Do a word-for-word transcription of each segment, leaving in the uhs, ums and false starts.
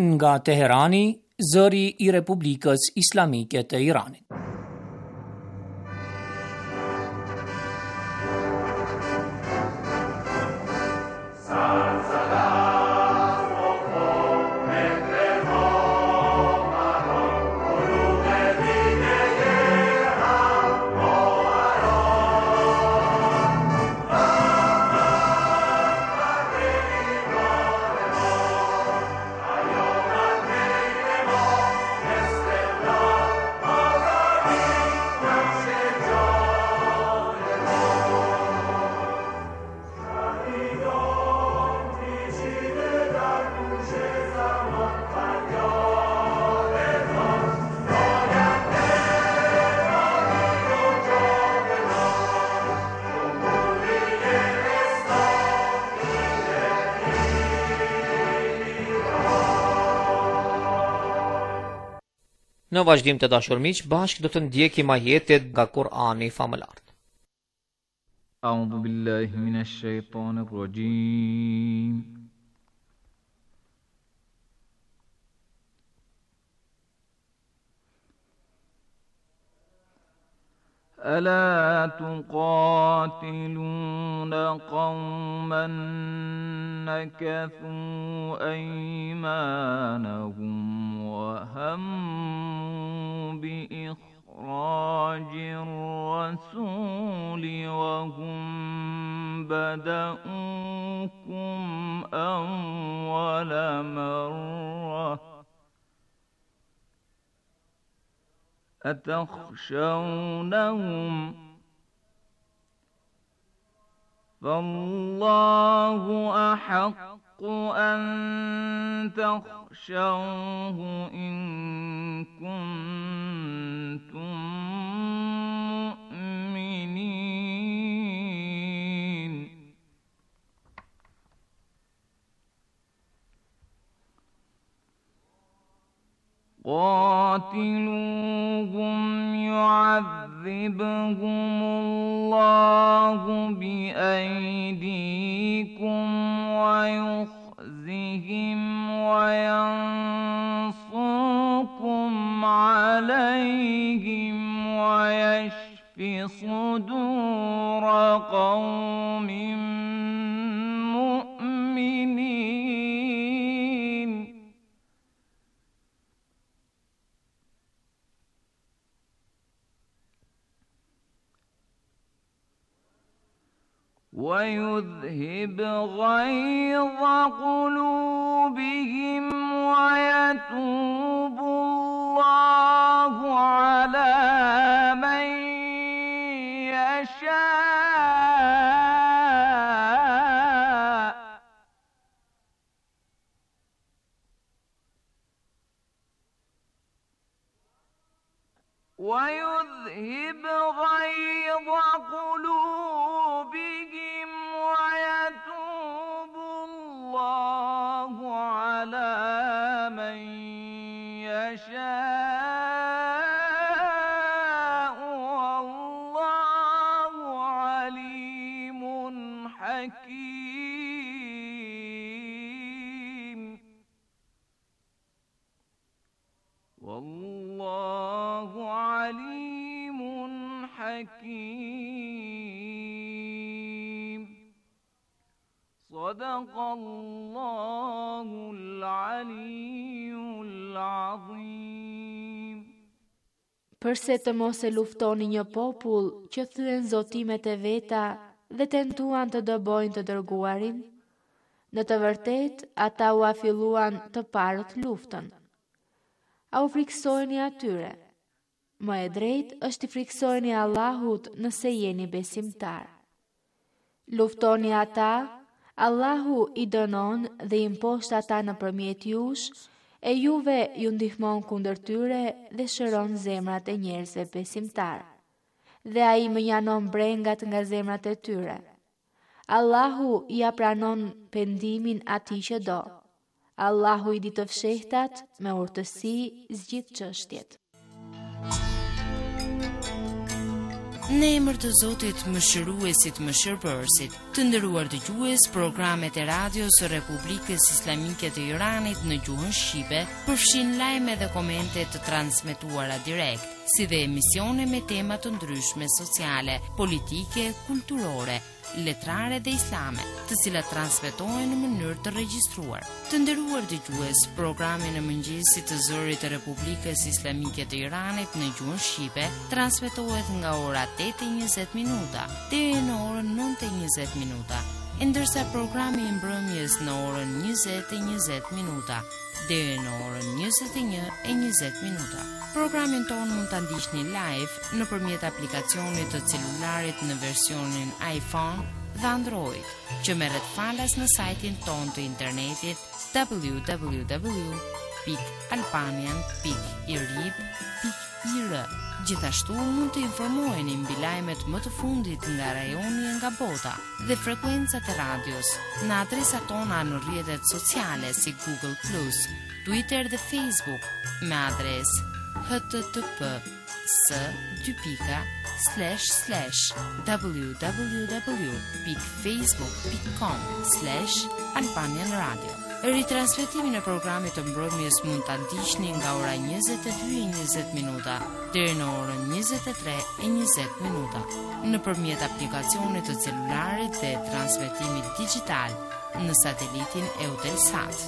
nga Teherani, zëri i Republikës Islamike të Iranit. Në vazhdim të dashur miq, bashkë do të ndjekim ajetet nga Kur'ani famëlar. A'udhu billahi minash shaitanir rajim. ألا تقاتلون قوما نكثوا أيمانهم وهموا بإخراج الرسول وهم بدؤوكم أول مرة أتخشونهم فالله أحق أن تخشوه إن كنتم مؤمنين قاتلوهم يعذبهم الله بأيديكم ويخزهم وينصركم عليهم ويشف صدور قوم مؤمنين ويذهب غيظ قلوبهم ويتوب الله على من يشاء ويذهب غيظ قلوبهم ويتوب الله على من يشاء والله عليم حكيم والله عليم حكيم صدق الله العلي العظيم. Përse të mos e luftoni një popull që thyen zotimet e veta dhe tentuan të dëbojnë të dërguarin? Në të vërtet, ata u afilluan të parët luftën. A u friksojni atyre? Më e drejt është i friksojni Allahut nëse jeni besimtar. Luftoni ata, Allahu i dënon dhe i mposht ata nëpërmjet jush, e juve ju ndihmon kundër tyre dhe shëron zemrat e njerëzve besimtar. Dhe ai më njanon brengat nga zemrat e tyre. Allahu ja pranon pendimin atij që do. Allahu i di të fshehtat me urtësi zgjidh çështjet. Në emër të Zotit Mëshiruesit Mëshirbërësit, të nderuar dëgjues, programet e radios së Republikës Islamike të Iranit në gjuhën shqipe përfshin lajme dhe komente të transmetuara direkt, si dhe emisione me tema të ndryshme sociale, politike, kulturore, letrare dhe islame, të cilat transmetohen në mënyrë të regjistruar. Të nderuar dëgjues, programi në mëngjesit të zërit të Republikës Islamike të Iranit në gjuhën shqipe transmetohet nga ora tetë e njëzet minuta deri në orën nëntë e njëzet minuta, ndërsa programi i mbrëmjes në orën njëzet e njëzet minuta deri në orën njëzet e një e njëzet minuta. Programin tonë mund të ndiqni live nëpërmjet aplikacionit të celularit në versionin iPhone dhe Android, që merret falas në sajtin tonë të internetit w w w pikë albanian pikë irib pikë ir. Gjithashtu mund të informoheni mbi lajmet më të fundit nga rajoni e nga bota dhe frekuencat e radios në adresat tona në rrjetet sociale si Google plus, Twitter dhe Facebook me adresë h t t p s dy pika slash slash w w w pikë facebook pikë com slash albanian radio. Ritransmetimin e programit të mbrëmjes mund ta ndiqni nga ora njëzet e dy e njëzet minuta deri në orën njëzet e tre e njëzet minuta nëpërmjet aplikacionit të celularit dhe transmetimit digital në satelitin Eutelsat.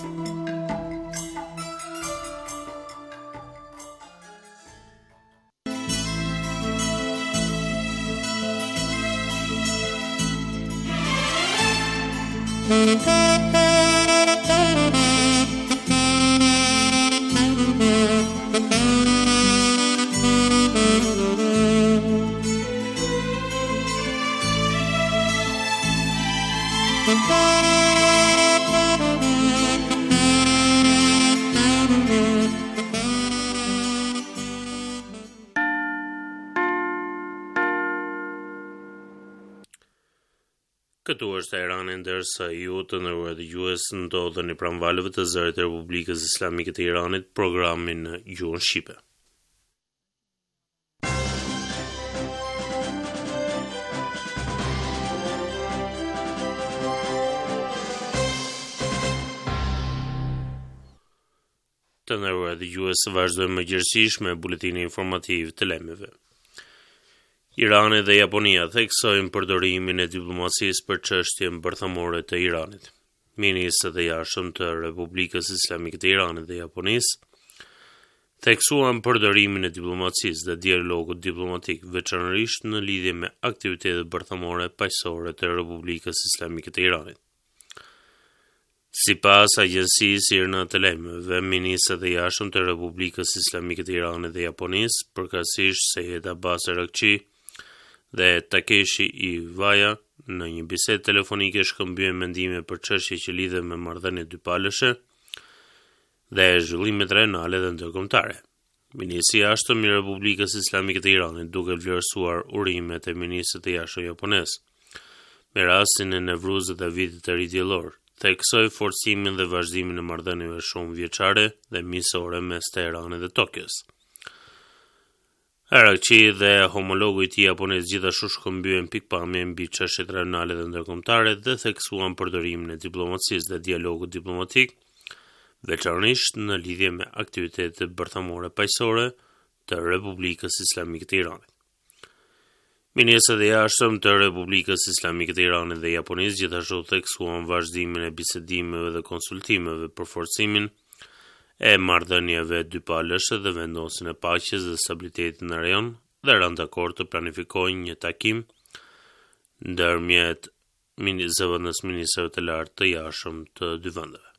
Këtu është Teherani, ndërsa ju të nderuar dëgjues ndodheni pranë valëve të zërit të Republikës Islamike të Iranit, programin në gjuhën shqipe. Të nderuar dëgjues, vazhdojmë mëngjesisht me buletinin informativ të lajmeve. Irani dhe Japonia theksojnë përdorimin e diplomacisë për çështjen bërthamore të Iranit. Ministrët e jashtëm të Republikës Islamike të Iranit dhe Japonisë theksuan përdorimin e diplomacisë dhe dialogut diplomatik, veçanërisht në lidhje me aktivitetet bërthamore paqësore të Republikës Islamike të Iranit. Sipas agjencisë IRNA të lajmeve, ministrët e jashtëm të Republikës Islamike të Iranit dhe Japonisë, përkatësisht Seyed Abbas Araghchi dhe Takeshi Iwaya, në një bisedë telefonike shkëmbyen mendime për çështje që lidhen me marrëdhëniet dypalëshe dhe zhvillimet rajonale dhe ndërkombëtare. Ministri i jashtëm i Republikës Islamike të Iranit, duke vlerësuar urimet e ministrit të jashtëm japonez me rastin e Nevruzit dhe vitit të ri diellor, theksoi forcimin dhe vazhdimin e marrëdhënieve shumë vjeçare dhe miqësore mes Teheranit dhe Tokios. Araghchi dhe homologu i tij japonez gjithashtu shkëmbyen pikpamje mbi çështjet rajonale dhe ndërkombëtare dhe theksuan përdorimin e diplomacisë dhe dialogut diplomatik, veçanërisht në lidhje me aktivitetet bërthamore paqësore të Republikës Islamike të Iranit. Ministrët e jashtëm të Republikës Islamike të Iranit dhe Japonisë gjithashtu theksuan vazhdimin e bisedimeve dhe konsultimeve për forcimin e marrëdhënieve dypalëshe dhe vendosin e paqes dhe stabilitetit në rajon dhe rënë dakord të planifikojnë një takim ndërmjet zëvendës ministrëve të lartë të jashtëm të dy vendeve.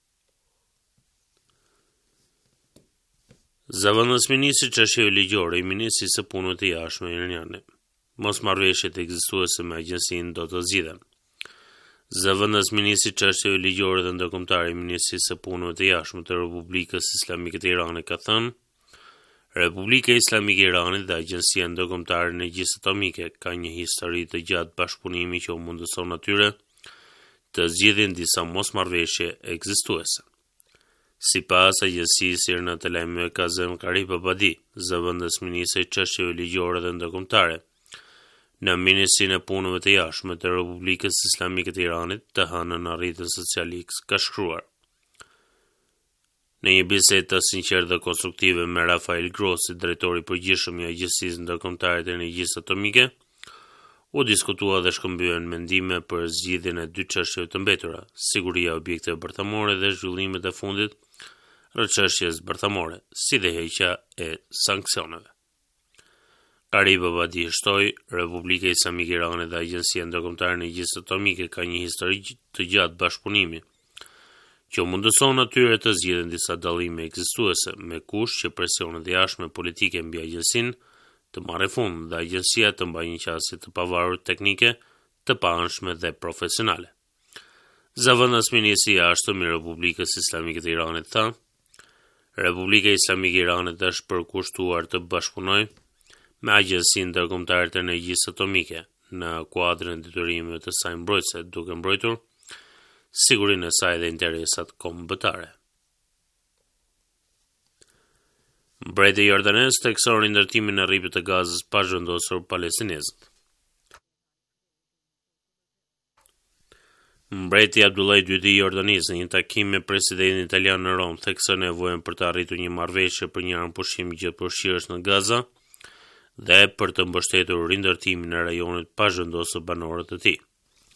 Zëvendës ministri çështjeve ligjore i Ministrisë së Punëve të Jashtme iraniane. Mosmarrveshjet ekzistuese me agjencinë do të zgjidhen. Zëvendës ministri çështjeve ligjore dhe ndërkombëtare i Ministrisë së Punëve të Jashtme të Republikës Islamike të Iranit ka thënë: Republika Islamike e Iranit dhe Agjencia Ndërkombëtare e Energjisë Atomike ka një histori të gjatë bashkëpunimi që u mundëson atyre të zgjidhin disa mosmarrveshje ekzistuese. Sipas agjencisë IRNA të lajmeve Kazem Karibabadi, zëvendës ministri çështjeve ligjore dhe ndërkombëtare, në Ministrinë e Punëve të Jashtme të Republikës Islamike të Iranit, të hënën arritën Socialix ka shkruar. Në një bisedë të sinqertë dhe konstruktive me Rafael Grossi, drejtori i përgjithshëm i Agjencisë Ndërkombëtare të Energjisë Atomike, u diskutua dhe shkëmbyen mendime për zgjidhjen e dy çështjeve të mbetura, siguria e objekteve bërthamore dhe zhvillimet e fundit rreth çështjes bërthamore, si dhe heqja e sanksioneve. Qarib Abadi shtoi, Republika Islamike e Iranit dhe Agjencia Ndërkombëtare e Energjisë Atomike ka një histori të gjatë bashkëpunimi, që mundëson atyre të zgjidhen disa dallime ekzistuese, me kusht që presionet e jashtme politike mbi agjencinë të marrë fund dhe agjencia të mbajë një qasje të pavarur teknike, të paanshme dhe profesionale. Zëvendës ministri i jashtëm i Republikës Islamike të Iranit tha, Republika Islamike e Iranit është përkushtuar të bashkëpunojë me Agjencinë Ndërkombëtare të Energjisë Atomike në kuadrin e detyrimeve të saj mbrojtëse, duke mbrojtur sigurinë e saj dhe interesat kombëtare. Mbreti jordanes thekson rindërtimin e rripit të Gazës pa zhvendosur palestinezët. Mbreti Abdullah i dytë i Jordanisë në një takim me presidentin italian në Rom thekson nevojën për të arritur një marrëveshje për një armëpushim gjithëpërfshirës në Gaza dhe për të mbështetur rindërtimin e rajonit pa zhvendosur banorët e tij.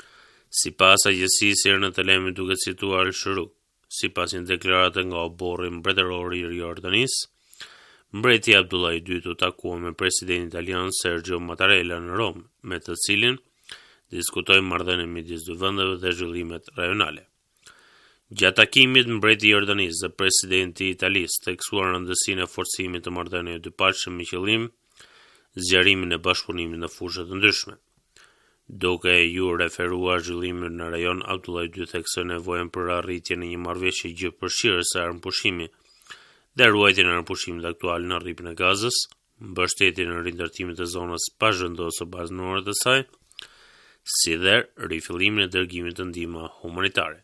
Sipas agjencisë në të lejmë duke cituar Al-Shuru, sipas një deklarate nga oborri mbretëror i Jordanisë, mbreti Abdullah i dytë u takua me presidentin italian Sergio Mattarella në Rom, me të cilin diskutoi marrëdhënien midis dy vendeve dhe zhvillimet rajonale. Gjatë takimit, mbreti i Jordanisë dhe presidenti i Italisë theksuan rëndësinë e forcimit të marrëdhënieve dypalëshme me qëllim zgjerimin e bashkëpunimit në fusha të ndryshme. Duke ju referuar zhvillimin në rajon, Abdullah i dytë theksoi nevojën për arritjen e një marrëveshje gjithëpërfshirëse së armëpushimit dhe ruajtjen e armëpushimit aktual në rripin e Gazës, mbështetjen e rindërtimit të zonës pa zhvendosur banorët e saj, si dhe rifillimin e dërgimit të ndihmë humanitare.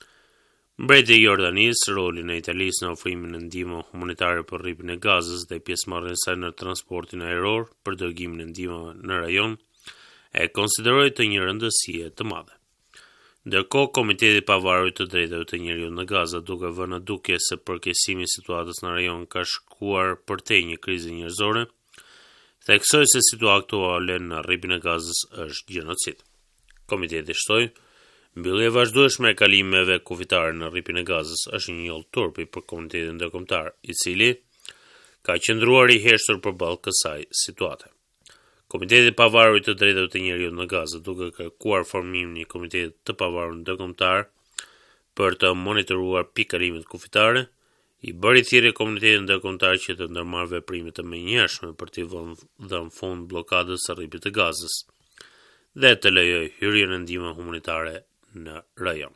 Mbreti i Jordanisë rolin e Italisë në ofrimin e ndihmë humanitare për rripin e Gazës dhe pjesëmarrjen e saj në transportin ajror për dërgimin e ndihmave në rajon e konsideroi të një rëndësie të madhe. Ndërkohë, Komiteti i Pavarur të Drejtave të Njerëzit në Gaza, duke vënë në dukje se përkeqësimi i situatës në rajon ka shkuar përtej një krize njerëzore, theksoi se situata aktuale në rripin e Gazës është gjenocid. Komiteti shtoi, mbyllja e vazhdueshme e kalimeve kufitare në rripin e Gazës është një njollë turpi për komunitetin ndërkombëtar, i cili ka qëndruar i heshtur përballë kësaj situate. Komiteti i Pavarur të Drejtave të Njerëzit në Gazë, duke kërkuar formimin e një komiteti të pavarur ndërkombëtar për të monitoruar pikë kalimet kufitare, i bëri thirrje komunitetit ndërkombëtar që të ndërmarrë veprime të menjëhershme për të dhënë fund bllokadës së rripit të Gazës dhe të lejojë hyrjen e ndihmës humanitare në rajon.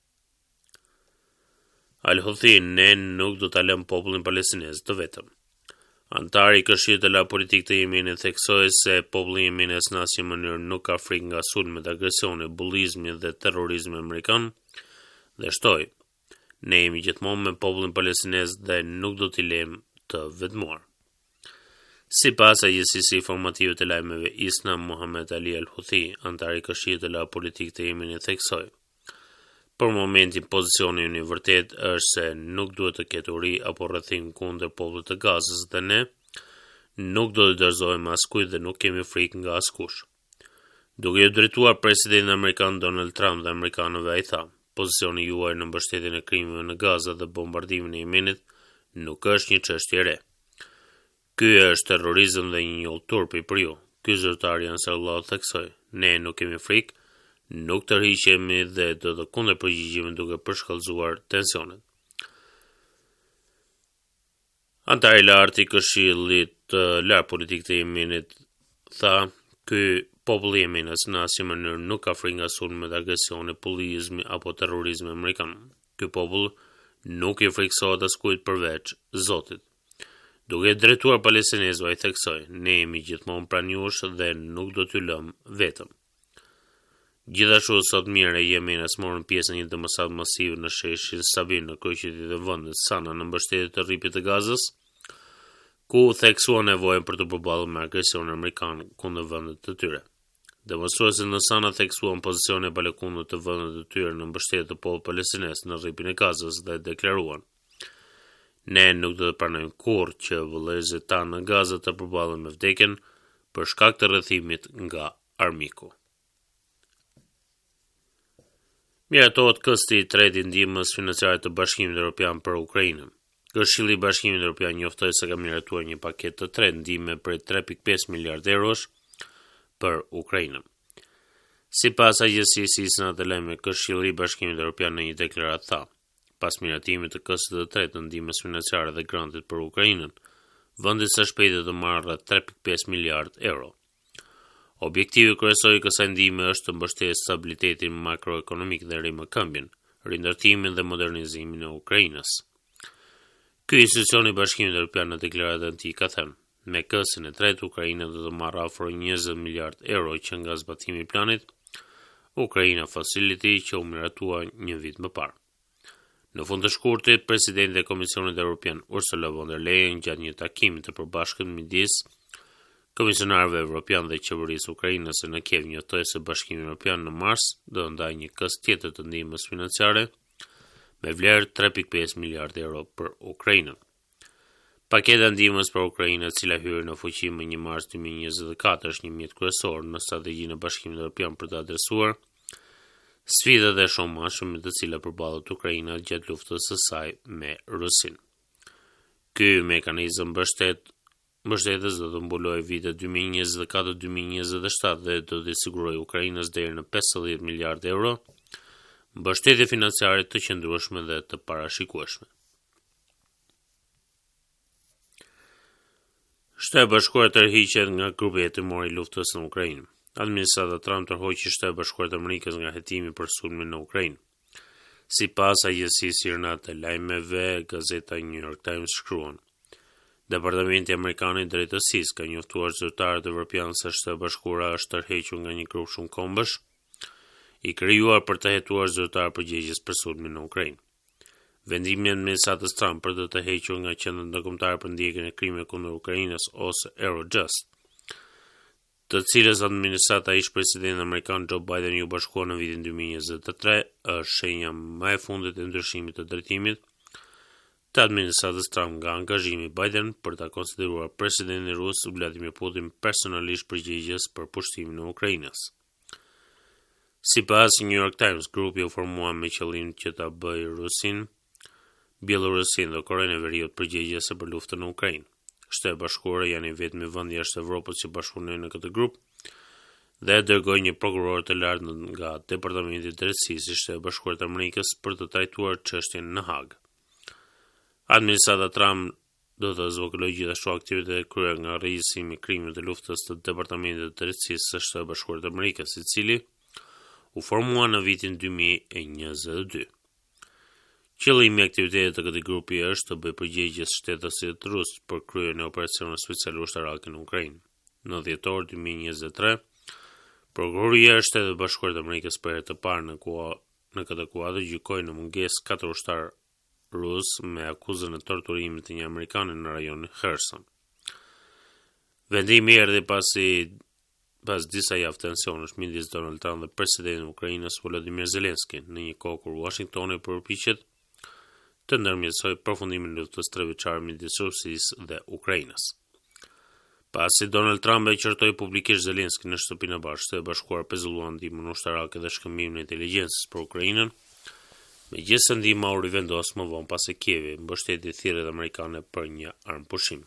Al-Houthi ne nuk do ta lëmë popullin palestinez të vetëm. Antari i Këshillit të la politik të Yemenit theksoi se populli i Yemenit në asnjë mënyrë nuk ka frikë nga sulmet, agresione, bullizmi dhe terrorizmi amerikan dhe shtoi, ne jemi gjithmonë me popullin palestinez dhe nuk do t'i lejmë të vetmuar. Sipas agjencisë informative të lajmeve ISNA, Mohammed Ali Al-Houthi, antari i Këshillit të la politik të Yemenit theksoi, për momentin pozicioni i vërtet është se nuk duhet të ketë uri apo rrethim kundër popullit të Gazës dhe ne nuk do të dorëzohemi askujt dhe nuk kemi frikë nga askush. Duke u drejtuar presidentit amerikan Donald Trump dhe amerikanëve, ai tha, pozicioni juaj në mbështetjen e krimeve në Gazë dhe bombardimin e Yemenit nuk është një çështje e re. Ky është terrorizëm dhe një njollë turpi për ju. Ky zyrtar i Ansarullah theksoi, ne nuk kemi frikë, nuk tërhiqemi dhe do të kundërpërgjigjemi duke përshkallëzuar tensionet. Antari i lartë i Këshillit të lartë politik të Yemenit tha, ky populli i Yemenit në asnjë mënyrë nuk ka frikë nga sulmet, agresione, bullizmi apo terrorizmi amerikan. Ky popull nuk i frikësohet askujt përveç Zotit. Duke drejtuar palestinezëve, ai theksoi, ne jemi gjithmonë pranë jush dhe nuk do t'ju lëm vetëm. Gjithashtu, sot mirë e Yemenit morën pjesë në një demonstratë masive në sheshin Sabin në kryeqytetin e vendit Sana në mbështetje të rripit të Gazës, ku theksuan nevojën për të përballur me agresionin amerikan kundër vendit të tyre. Demonstruesit në Sana theksuan pozicione e balekundit të vendit të tyre në mbështetje të popullit palestines në rripin e Gazës dhe deklaruan: "Ne nuk do të pranojmë kurrë që vëllezërit tanë në Gazë të përballen me vdekjen për shkak të rrethimit nga armiku." Miratohet kësti i tretë i ndihmës financiare të Bashkimit Evropian për Ukrainën. Këshilli i Bashkimit Evropian njoftoi se ka miratuar një paketë të tretë ndihme për tre pikë pesë miliardë eurosh për Ukrainën. Sipas agjencisë Isna të Lajme, Këshilli i Bashkimit Evropian në një deklaratë tha: "Pas miratimit të kësaj të tretë të ndihmës financiare dhe grantit për Ukrainën, vendi së shpejti të marrë rreth tre pikë pesë miliardë euro. Objektivi kryesor i kësaj ndihme është të mbështetë stabilitetin makroekonomik dhe rimëkëmbjen, rindërtimin dhe modernizimin e Ukrainës." Ky institucion i Bashkimit Evropian në deklaratën e tij ka thënë: "Me kësin e tretë, Ukraina do të marrë afër njëzet miliardë euro që nga zbatimi i planit Ukraina Facility që u miratua një vit më parë." Në fund të shkurtit, presidenti e Komisionit Evropian Ursula von der Leyen gjatë një takimi të përbashkët midis komisionarëve evropian dhe qeverisë ukrainase në Kiev njoftoi se Bashkimi Evropian në mars do të ndajë një kës tjetër të ndihmës financiare me vlerë tre pikë pesë miliardë euro për Ukrainën. Paketa ndihmës për Ukrainën, e cila hyri në fuqi më një mars dy mijë e njëzet dhe katër, është një mjet kryesor në strategjinë e Bashkimit Evropian për të adresuar sfidat e shomashit me të cilat përballet Ukraina gjatë luftës së saj me Rusin. Ky mekanizëm mbështet mbështetës do të mbulojë vitet dy mijë e njëzet dhe katër dy mijë e njëzet dhe shtatë dhe do të sigurojë Ukrainës deri në pesëdhjetë miliardë euro mbështetje financiare të qëndrueshme dhe të parashikueshme. Shtetet e Bashkuara tërhiqet nga grupi hetimor i luftës në Ukrainë. Administrata Trump tërhoqi Shtetet e Bashkuara të Amerikës nga hetimi për sulmin në Ukrainë. Sipas agjencisë IRNA të lajmeve, gazeta New York Times shkruan: "Departamenti Amerikan i Drejtësisë ka njoftuar zyrtarët evropianë se Shtetet e Bashkuara është tërhequr nga një grup shumë kombësh i krijuar për të hetuar zyrtarë përgjegjës për sulmin në Ukrainë. Vendimi i administratës Trump për të tërhequr nga Qendra Ndërkombëtare për ndjekjen e krimeve kundër Ukrainës ose Eurojust, të cilës administrata ish presidenti amerikan Joe Biden ju bashkua në vitin dy mijë e njëzet e tre, është shenja më e fundit e ndryshimit të drejtimit të administratës Trump nga angazhimi i Biden për ta konsideruar presidentin rus Vladimir Putin personalisht përgjegjës për pushtimin e Ukrainës. Sipas New York Times, grupi u formua me qëllim që ta bëjë Rusin, Bielorusin dhe Korenë e Veriut përgjegjëse për luftën në Ukrainë. Shtetet e Bashkuara janë i vetmi vend jashtë Evropës që bashkëpunojnë në këtë grup dhe dërgoi një prokuror të lartë nga Departamenti i Drejtësisë i Shtetit Bashkuar të Amerikës për të trajtuar çështjen në Hagë. Administrata Trump do të zvogëlojë gjithashtu aktivitetet e kryer nga regjistimi i krimeve të luftës të Departamentit të Drejtësisë së Shtetit Bashkuar të Amerikës, i cili u formua në vitin dy mijë e njëzet e dy. Qëllimi i aktivitetit të këtij grupi është të bëjë përgjegjës shtetësit rus për kryen e operacione speciale ushtarake në Ukrainë. Në dhjetor dy mijë e njëzet e tre, Prokuroria e Shtetit Bashkuar të Amerikës për herë të parë në kua, në këtë kuadër gjykoi në mungesë katër ushtar rus me akuzën e torturimit të një amerikani në rajonin Kherson. Vendimi erdhi pasi pas disa javë tensionësh midis Donald Trump dhe presidentin e Ukrainës Volodymyr Zelensky, në një kohë kur Washingtoni përpiqet të ndërmjetësojë përfundimin e luftës trevjeçare midis Rusisë dhe Ukrainës. Pasi Donald Trump e qortoi publikisht Zelensky në shtëpinë e bashkë, Shtetet e Bashkuara pezulluan ndihmën ushtarake dhe shkëmbimin e inteligjencës për Ukrainën, megjithëse ndihma u rivendos më vonë pas se Kievi mbështeti thirrjet amerikane për një armëpushim.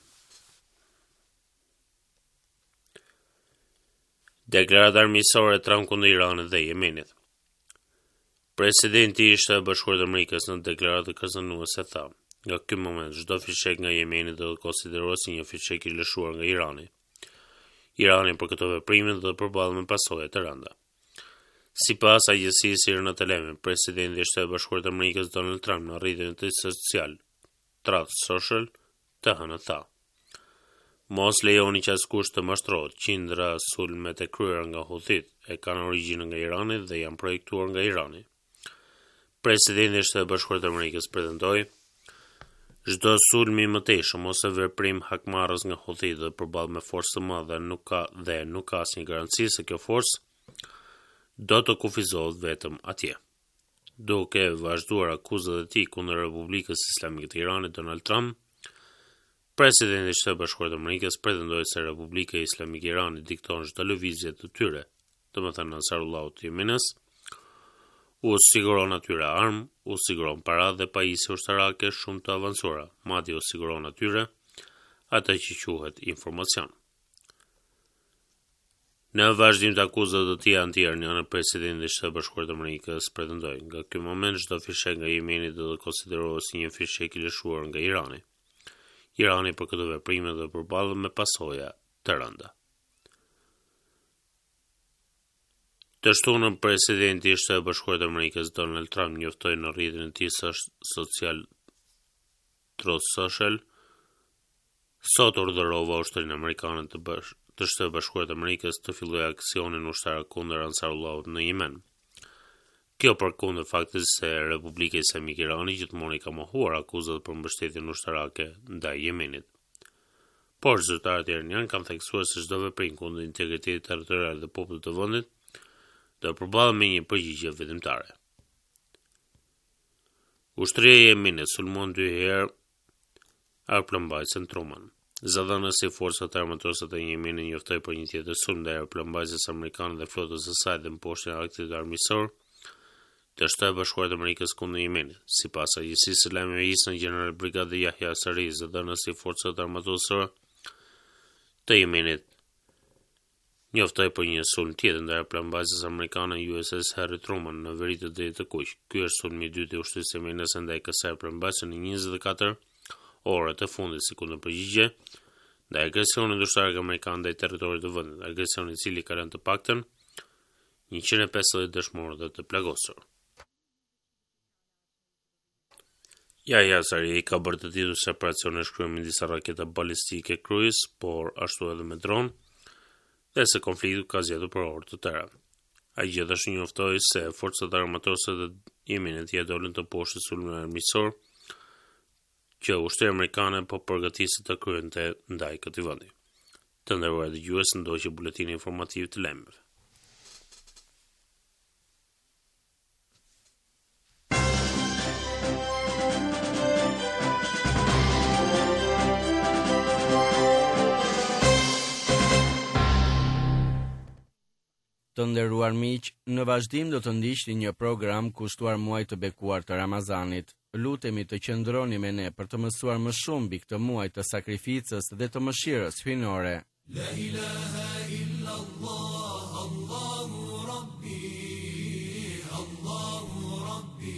Deklarata armiqësore e Trump kundër Iranit dhe Yemenit. Presidenti i Shtetit Bashkuar të Amerikës në deklaratë kërcënuese tha: "Nga ky moment çdo fishek nga Jemeni do të konsiderohet si një fishek i lëshuar nga Irani. Irani për këto veprime do të përballet me pasoja të rënda." Sipas agjencisë IRNA të lajmeve, presidenti i Shtetit Bashkuar të Amerikës Donald Trump në rrjetin e tij social Truth Social të hënë tha: "Mos lejoni që askush të mashtrohet. Qindra sulmet e kryera nga Houthit e kanë origjinën nga Irani dhe janë projektuar nga Irani." Presidenti i Shtetit Bashkuar të Amerikës pretendoi: "Çdo sulm i mëtejshëm ose veprim hakmarrës nga Houthit dhe përballet me forcë të madhe nuk ka dhe nuk ka asnjë garanci se kjo forcë do të kufizohet vetëm atje. Duke vazhduar akuzat e tij kundër Republikës Islamike të Iranit, Donald Trump, presidenti i Shtetit Bashkuar të Amerikës, pretendoi se Republika Islamike e Iranit dikton çdo lëvizje të tyre, domethënë Ansarullahu të Yemenit, u siguron atyre armë, u siguron para dhe pajisje ushtarake shumë të avancuara, madje u siguron atyre atë që quhet informacion. Në vazhdim të akuzave të tij anti-iraniane, presidenti i Shtetit Bashkuar të Amerikës pretendoi, nga ky moment çdo fishek nga Jemeni do të konsiderohet si një fishek i lëshuar nga Irani. Irani për këtë veprime do të përballet me pasoja të rënda. Të shtunën, presidenti i Shtetit Bashkuar të Amerikës Donald Trump njoftoi në rrjetin e tij social Truth Social, sot urdhërova ushtrinë amerikane të bash të Shtetit Bashkuar të Amerikës të fillojë aksionin ushtar kundër Ansarullahut në Yemen. Kjo përkundër faktit se Republika Islamike e Iranit gjithmonë ka mohuar akuzat për mbështetjen ushtarake ndaj Yemenit. Por zyrtarët iranianë kanë theksuar se çdo veprim kundër integritetit territorial të popullit të vendit do përballet me një përgjigje vendimtare. Ushtria e Yemenit sulmon dy herë aeroplambajtësin Truman. Zëdhënësi i forcat armatose të Yemenit njoftoi për një tjetër sulm ndaj aeroplambajtësisë amerikane dhe flotës së saj dhe mposhtin e aktit armiqësor të Shtetit Bashkuar të Amerikës kundër Yemenit. Sipas agjencisë së lajmeve isën general brigade Yahya Sari, zëdhënësi i forcat armatose të Yemenit njoftoi për një sulm tjetër ndaj aeroplambajtësisë amerikane U S S Harry Truman në veri të drejtë të kuq. Ky është sulmi i dytë i ushtrisë yemenese ndaj kësaj aeroplambajtëse në njëzet e katër orët e fundit si kundër përgjigje ndaj agresionit ushtarak amerikan ndaj territorit të vendit, agresion i cili ka lënë të paktën njëqind e pesëdhjetë dëshmorë dhe të plagosur. Yahya Sari ka bërë të ditur se operacioni është kryer me disa raketa balistike krujës, por ashtu edhe me dron, dhe se konflikti ka zgjatur për orë të tëra. Ai gjithashtu njoftoi se forcat armatose të Yemenit ja dolën të poshtë sulmin armiqësor që ushtria amerikane po përgatiset të kryente ndaj këtij vendi. Të nderuar dëgjues, ndoqë buletini informativ të lajmeve. Të nderuar miq, në vazhdim do të ndiqni një program kushtuar muajit të bekuar të Ramazanit. Lutemi të qëndroni me ne për të mësuar më shumë mbi këtë muaj të sakrificës dhe të mëshirës hyjnore. La ilaha illa Allah, Allahu Rabbi, Allahu Rabbi.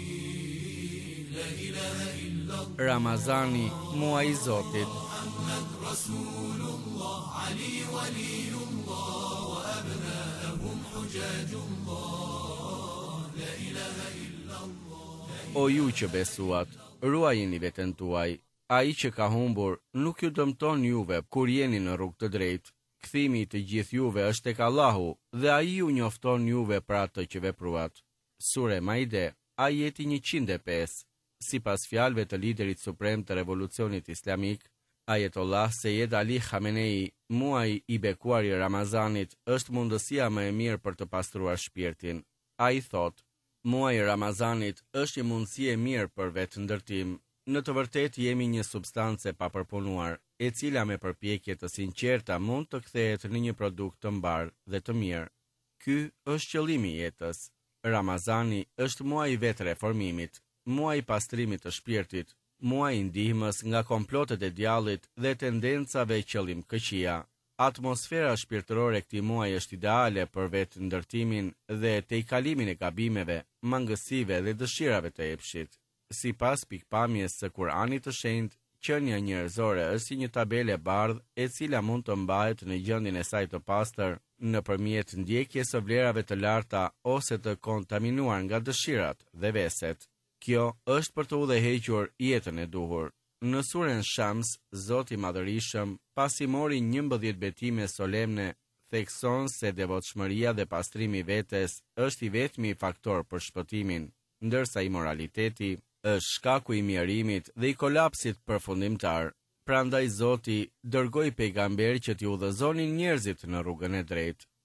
La ilaha illa Allah. Ramazani, muaji i Zotit. Muhammad Rasulullah, Ali Waliullah wa abna'uhum hujajullah. La ilaha illa Allah. O ju që besuat, ruajini veten tuaj. Ai që ka humbur nuk ju dëmton juve kur jeni në rrugë të drejtë. Kthimi i të gjithë juve është tek Allahu dhe ai ju njofton juve për atë që vepruat. Sure Maide, ajeti njëqind e pesë. Sipas fjalëve të liderit suprem të revolucionit islamik, Ayatollah Seyed Ali Khamenei, muaji i bekuar i Ramazanit është mundësia më e mirë për të pastruar shpirtin. Ai thotë: muaji i Ramazanit është një mundësi e mirë për vetë ndërtim. Në të vërtetë jemi një substancë e papërpunuar, e cila me përpjekje të sinqerta mund të kthehet në një produkt të mbar dhe të mirë. Ky është qëllimi i jetës. Ramazani është muaji i vetë reformimit, muaji i pastrimit të shpirtit, muaji i ndihmës nga komplotet e djallit dhe tendencave qëllim këqija. Atmosfera shpirtërore e këtij muaji është ideale për vetë ndërtimin dhe tejkalimin e gabimeve, mangësive dhe dëshirave të epshit. Sipas pikpamjes së Kuranit të Shenjtë, qenia njerëzore është si një tabelë e bardhë e cila mund të mbahet në gjendjen e saj të pastër nëpërmjet ndjekjes së vlerave të larta ose të kontaminuar nga dëshirat dhe veset. Kjo është për të udhëhequr jetën e duhur. Në surën Shams, Zoti i Madhërisëm, pasi mori njëmbëdhjetë betime solemne, thekson se devotshmëria dhe pastrimi i vetes është i vetmi faktor për shpëtimin, ndërsa imoraliteti është shkaku i mjerimit dhe i kolapsit përfundimtar. Prandaj Zoti dërgoi pejgamber që t'i udhëzonin njerëzit në rrugën e drejtë.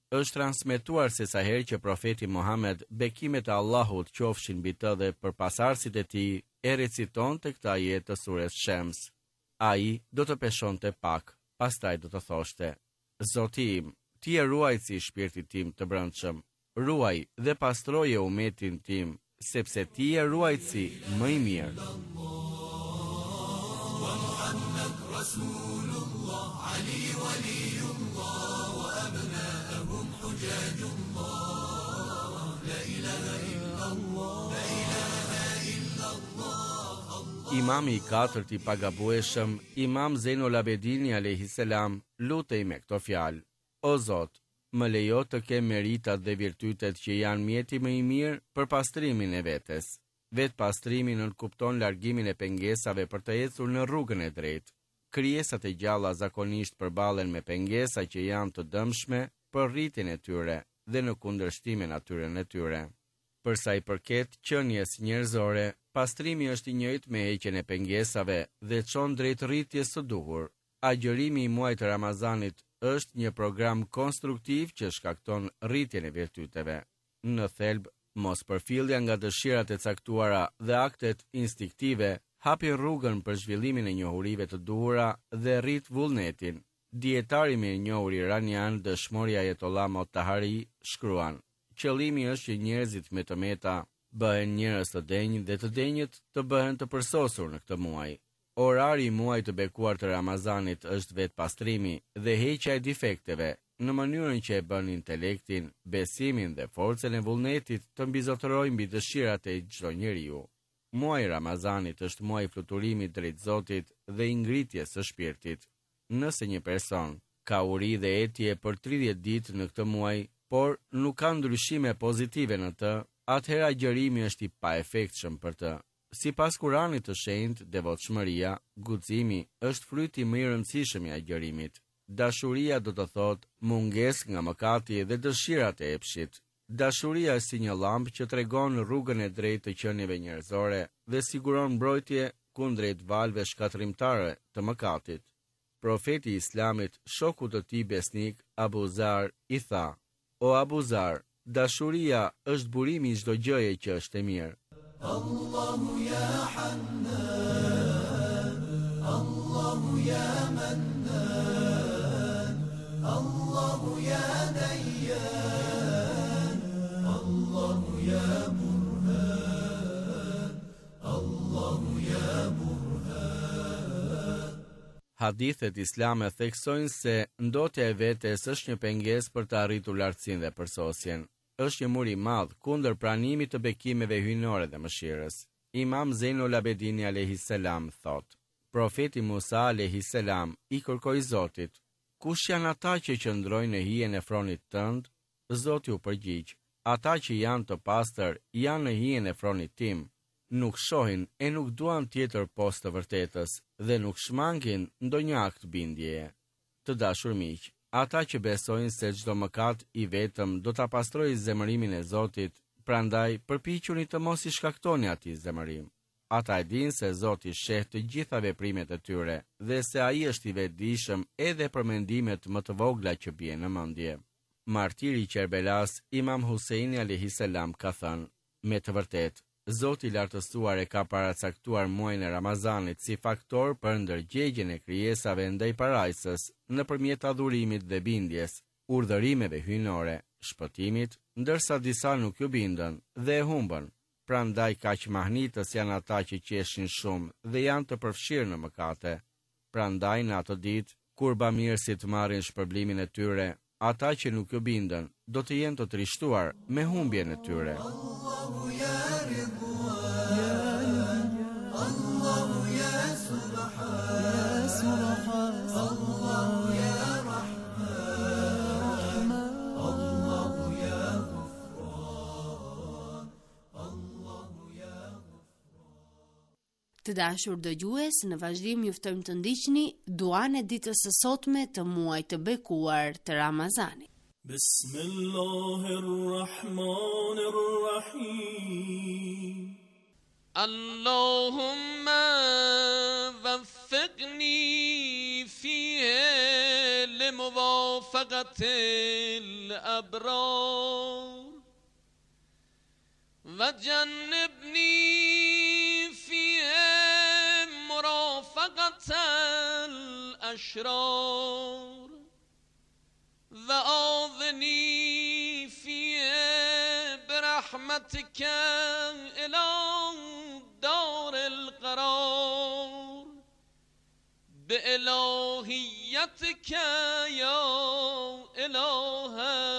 është transmetuar se sa herë që profeti Muhammed, bekimet e Allahut qofshin mbi të dhe për pasardhësit e tij, e recitonte këtë ajet të surës Shems. Ai do të peshonte pak, pastaj do të thoshte: Zoti im, ti je ruajtësi i shpirtit tim të brendshëm. Ruaj dhe pastroje umetin tim, sepse ti je ruajtësi më i mirë. Imami i katërt i pagabueshëm, Imam Zejnul Abedini alayhis salam, lutej me këto fjalë: O Zot, më lejo të kem meritat dhe virtytet që janë mjeti më i mirë për pastrimin e vetes. Vet pastrimi nënkupton largimin e pengesave për të ecur në rrugën e drejtë. Krijesat e gjalla zakonisht përballen me pengesa që janë të dëmshme për rritjen e tyre dhe në kundërshtim me natyrën e tyre. Për sa i përket qenies njerëzore, pastrimi është i njëjtë me heqjen e pengesave dhe çon drejt rritjes së duhur. Agjërimi i muajit të Ramazanit është një program konstruktiv që shkakton rritjen e virtyteve. Në thelb, mos përfillja nga dëshirat e caktuara dhe aktet instiktive hapi rrugën për zhvillimin e njohurive të duhura dhe rrit vullnetin. Dietari më i njohur iranian Dëshmori Ayatollah Motahari shkruan: Qëllimi është që njerëzit me të meta bëhen njerëz të denjë dhe të denjët të bëhen të përsosur në këtë muaj. Orari i muajit të bekuar të Ramazanit është vetë pastrimi dhe heqja e defekteve, në mënyrën që e bën intelektin, besimin dhe forcën e vullnetit të mbizotërojë mbi dëshirat e çdo njeriu. Muaji i Ramazanit është muaji i fluturimit drejt Zotit dhe i ngritjes së shpirtit. Nëse një person ka uri dhe etje për tridhjetë ditë në këtë muaj, por nuk ka ndryshime pozitive në të, atëherë agjërimi është i paefektshëm për të. Sipas Kuranit të shenjtë, devotshmëria, guximi, është fryti më i rëndësishëm i agjërimit. Dashuria do të thotë mungesë nga mëkati dhe dëshirat e epshit. Dashuria është si një llampë që tregon rrugën e drejtë të qenieve njerëzore dhe siguron mbrojtje kundrejt valve shkatrimtare të mëkatit. Profeti i Islamit, shoku të tij besnik, Abu Zar, i tha: O Abu Zar, dashuria është burimi i çdo gjëje që është e mirë. Allahu ya Hannan, Allahu ya Mannan, Allahu ya Dayyan, Allahu ya Burhan, Allahu ya Burhan. Hadithet islame theksojnë se ndotja e vetes është një pengesë për të arritur lartësinë dhe përsosjen. Është një mur i madh kundër pranimit të bekimeve hyjnore dhe mëshirës. Imam Zejnul Abedini alayhis salam thot: Profeti Musa alayhis salam i kërkoi Zotit: Kush janë ata që qëndrojnë në hijen e fronit tënd? Zoti u përgjigj: Ata që janë të pastër janë në hijen e fronit tim. Nuk shohin e nuk duan tjetër post të vërtetës dhe nuk shmangin ndonjë akt bindjeje. Të dashur miq, ata që besojnë se çdo mëkat i vetëm do ta pastrojë zemërimin e Zotit, prandaj përpiquni të mos i shkaktoni atij zemërim. Ata e dinë se Zoti sheh të gjitha veprimet e tyre dhe se ai është i vetëdijshëm edhe për mendimet më të vogla që bien në mendje. Martiri i Kerbelas, Imam Huseini alayhis salam ka thënë: Me të vërtetë, Zoti i lartësuar e ka paracaktuar muajin e Ramazanit si faktor për ndërgjegjen e krijesave ndaj parajsës nëpërmjet adhurimit dhe bindjes, urdhërimeve hyjnore, shpëtimit, ndërsa disa nuk ju bindën dhe e humbën. Prandaj kaq mahnitës janë ata që qeshin shumë dhe janë të përfshirë në mëkate. Prandaj në atë ditë, kur bamirësit marrin shpërblimin e tyre, ata që nuk ju bindën do të jenë të trishtuar me humbjen e tyre. Të dashur dëgjues, në vazhdim ju ftojmë të ndiqni duan e ditës së sotme të muajit të bekuar të Ramazanit. Bismillahirrahmanirrahim. Allahumma waffiqni fihi موافقت الأبرار وجنبني فيهم مرافقة الأشرار وآذني فيهم برحمتك إلى دار القرار بإلهيتك يا إله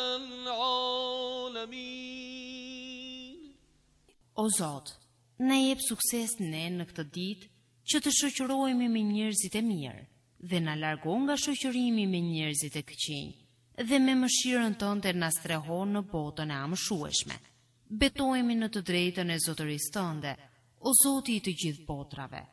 العالمين. O Zot, na jep sukses ne në këtë ditë që të shoqërohemi me njerëzit e mirë dhe na largo nga shoqërimi me njerëzit e këqij dhe me mëshirën tënde na streho në botën e amshueshme. Betohemi në të drejtën e zotërisë tënde, o Zoti i të gjithë botrave.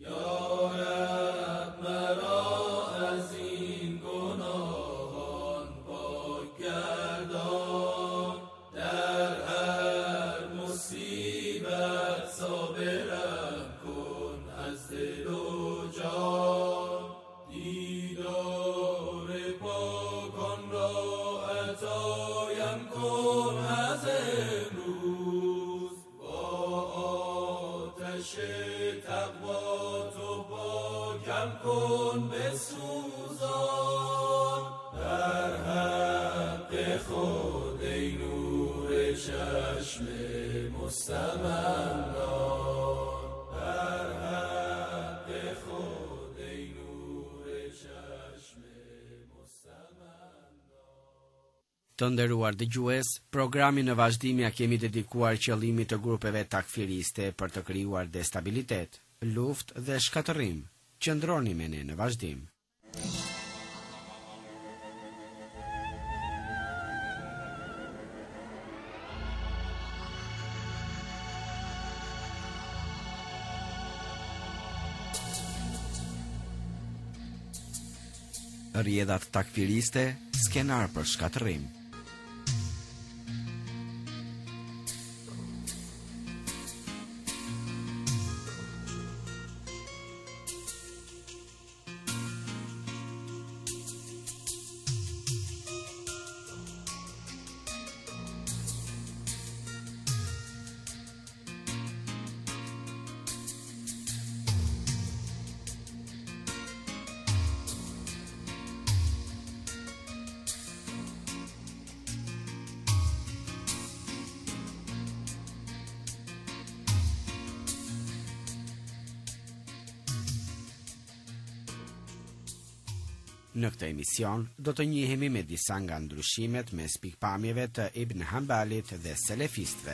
کن بسوزان در حق خود ای نور چشم مستمندان در حق خود ای نور چشم مستمندان. Të nderuar dëgjues, programin në vazhdim ja kemi dedikuar qëllimit të grupeve takfiriste për të krijuar destabilitet, luftë dhe shkatërrim. Qëndroni me ne në vazhdim. Rrjedhat takfiriste, skenar për shkatërrim. Në këtë emision do të njihemi me disa nga ndryshimet mes pikpamjeve të Ibn Hanbalit dhe selefistëve.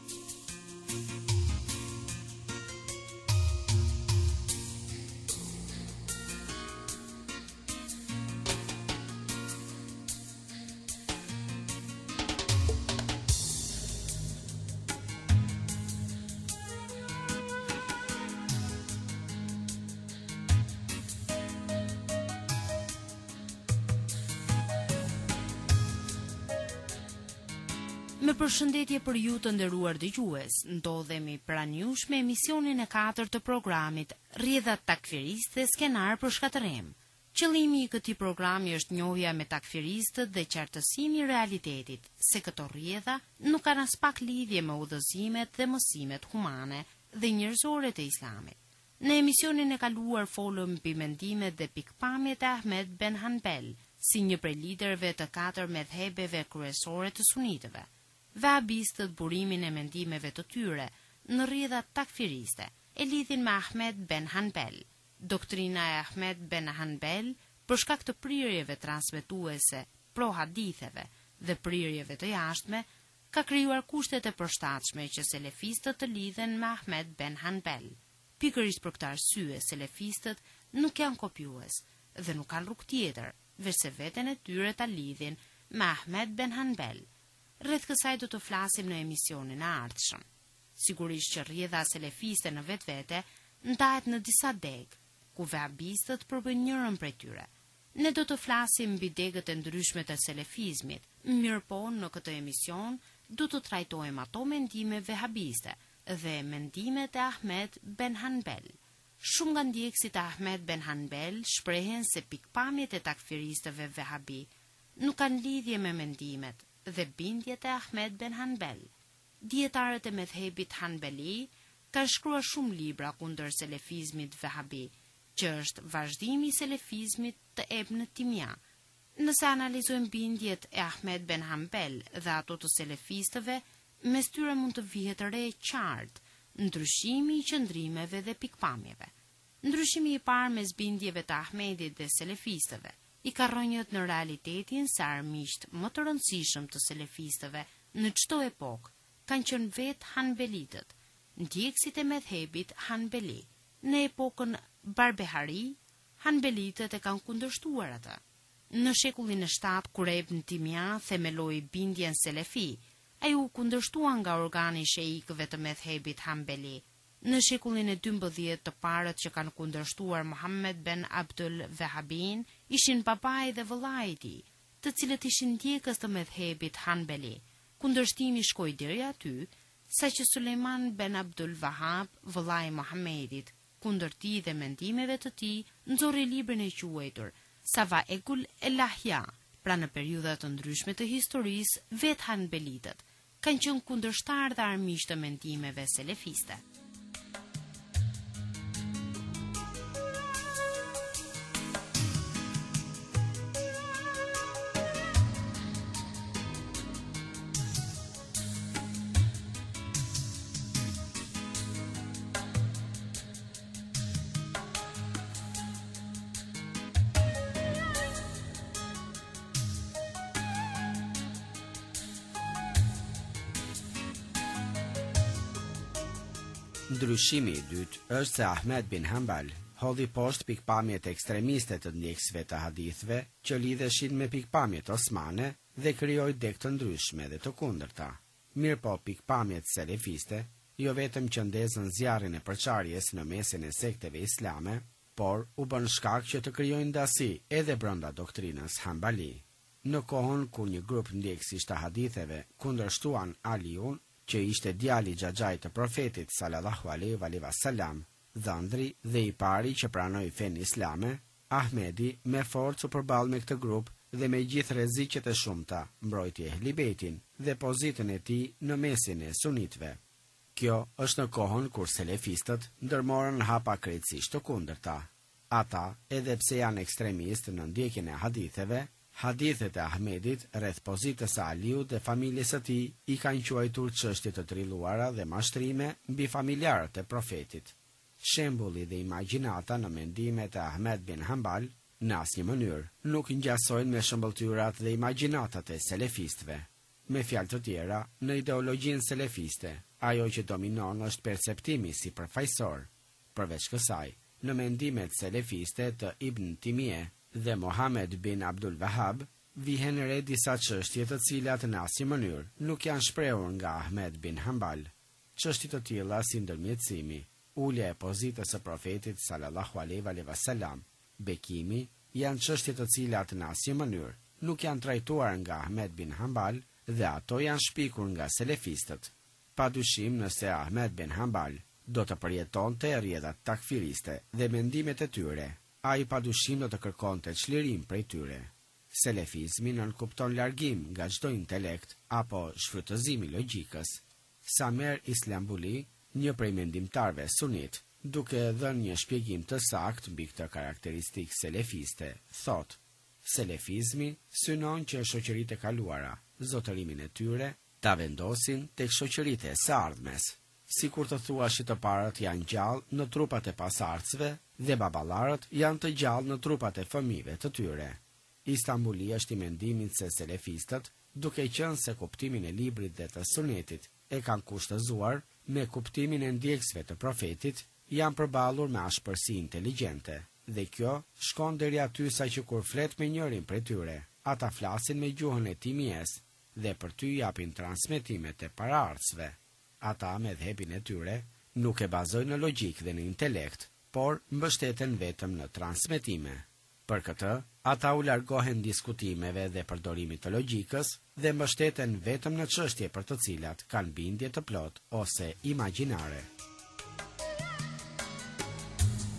Me përshëndetje për ju të nderuar dëgjues, ndodhemi pranë jush me emisionin e katërt të programit Rrjedhat takfiriste, skenar për shkatërrim. Qëllimi i këtij programi është njohja me takfiristët dhe qartësimi i realitetit se këto rrjedha nuk kanë as pak lidhje me udhëzimet dhe mësimet humane dhe njerëzore të Islamit. Në emisionin e kaluar folëm mbi mendimet dhe pikpamjet e Ahmed Ben Hanbel, si një prej liderëve të katër medhhebeve kryesore të sunitëve. Vahabistët burimin e mendimeve të tyre në rrjedhat takfiriste e lidhin me Ahmed Ben Hanbel. Doktrina e Ahmed Ben Hanbel, për shkak të prirjeve transmetuese pro haditheve dhe prirjeve të jashtme, ka krijuar kushtet e përshtatshme që selefistët të lidhen me Ahmed Ben Hanbel. Pikërisht për këtë arsye, selefistët nuk janë kopjues dhe nuk kanë rrugë tjetër, veçse veten e tyre ta lidhin me Ahmed Ben Hanbel. Rreth kësaj do të flasim në emisionin e ardhshëm. Sigurisht që rrjedha selefiste në vetvete ndahet në disa degë, ku vahabistët përbëjnë njërin prej tyre. Ne do të flasim mbi degët e ndryshme të selefizmit, mirëpo në këtë emision do të trajtojmë ato mendime vahabiste dhe mendimet e Ahmed Ben Hanbel. Shumë nga ndjekësit e Ahmed Ben Hanbel shprehen se pikpamjet e takfiristëve Vehabi nuk kanë lidhje me mendimet dhe bindjet e Ahmed Ben Hanbel. Dietarët e medhebit Hanbeli kanë shkruar shumë libra kundër selefizmit Vehabi, që është vazhdimi i selefizmit të Ibn Timia. Nëse analizojmë bindjet e Ahmed Ben Hanbel dhe ato të selefistëve, mes tyre mund të vihet re qartë ndryshimi i qëndrimeve dhe pikpamjeve. Ndryshimi i parë mes bindjeve të Ahmedit dhe selefistëve i ka rrënjët në realitetin se armiqt më të rëndësishëm të selefistëve në çdo epokë kanë qenë vetë Hanbelitët, ndjekësit e medhebit Hanbeli. Në epokën Barbehari, Hanbelitët e kanë kundërshtuar atë. Në shekullin e shtatë, kur Ibn Timia themeloi bindjen selefi, ai u kundërshtua nga organi i sheikëve të medhebit Hanbeli. Në shekullin e dymbëdhjetë të parët që kanë kundërshtuar Muhammed ben Abdul Wahhabin ishin babai dhe vëllai i tij, të cilët ishin ndjekës të medhebit Hanbeli. Kundërshtimi shkoi deri aty, saqë Sulejman ben Abdul Wahhab, vëllai i Muhammedit, kundër tij dhe mendimeve të tij, nxorri librin e quajtur Sawa'iqul Elahya. Pra në periudha të ndryshme të historisë, vetë Hanbelitët kanë qenë kundërshtar dhe armiq të mendimeve selefiste. Ndryshimi i dytë është se Ahmed bin Hanbal hodhi poshtë pikpamjet ekstremiste të ndjekësve të hadithëve që lidheshin me pikpamjet osmane dhe krijoi dek të ndryshme dhe të kundërta. Mirë po pikpamjet selefiste jo vetëm që ndezën zjarrin e përçarjes në mesin e sekteve islame, por u bën shkak që të krijojnë ndasi edhe brenda doktrinës Hanbali. Në kohën kur një grup ndjekësish të haditheve kundërshtuan Aliun, që ishte djali xhaxhait të profetit sallallahu alaihi wasallam, dhëndri dhe i pari që pranoi fen islame, Ahmedi me forcë u përball me këtë grup dhe me gjithë rreziqet e shumta, mbrojti Ehli Beitin dhe pozitën e tij në mesin e sunitëve. Kjo është në kohën kur selefistët ndërmorën hapa krejtësisht të kundërta. Ata, edhe pse janë ekstremistë në ndjekjen e haditheve, hadithet e Ahmedit rreth pozitës së Aliut dhe familjes së tij i kanë quajtur çështje të trilluara dhe mashtrime mbi familjarët e profetit. Shembulli dhe imagjinata në mendimet e Ahmed bin Hanbal në asnjë mënyrë nuk ngjasojnë me shëmbëltyrat dhe imagjinatat e selefistëve. Me fjalë të tjera, në ideologjinë selefiste, ajo që dominon është perceptimi si përfaqësor. Përveç kësaj, në mendimet selefiste të Ibn Timie dhe Mohamed bin Abdul Wahhab, vihen re disa çështje të cilat në asnjë mënyrë nuk janë shprehur nga Ahmed bin Hanbal. Çështje të tilla si ndërmjetësimi, ulja e pozitës së profetit sallallahu alaihi wasallam, bekimi, janë çështje të cilat në asnjë mënyrë nuk janë trajtuar nga Ahmed bin Hanbal dhe ato janë shpikur nga selefistët. Padyshim, nëse Ahmed bin Hanbal do të përjetonte rrjedhat takfiriste dhe mendimet e tyre, a i padyshim do të kërkonte çlirim prej tyre. Selefizmi nënkupton largim nga çdo intelekt apo shfrytëzimi logjikës. Samer Islambuli, një prej mendimtarëve sunit, duke dhënë një shpjegim të saktë mbi këtë karakteristikë selefiste, thotë: selefizmi synon që shoqëritë e kaluara, zotërimin e tyre, ta vendosin tek shoqëritë e së ardhmes. Sikur të thuash që të parët janë gjallë në trupat e pasardhësve dhe baballarët janë të gjallë në trupat e fëmijëve të tyre. Istanbuli është i mendimit se selefistët, duke qenë se kuptimin e librit dhe të sunetit e kanë kushtëzuar me kuptimin e ndjekësve të profetit, janë përballur me ashpërsi inteligjente, dhe kjo shkon deri aty sa që kur flet me njërin prej tyre, ata flasin me gjuhën e timjes dhe për ty japin transmetimet e paraardhësve. Ata me dhepin e tyre nuk e bazojnë në logjik dhe në intelekt, por mbështeten vetëm në transmetime. Për këtë, ata u largohen diskutimeve dhe përdorimit të logjikës dhe mbështeten vetëm në çështje për të cilat kanë bindje të plot ose imagjinare.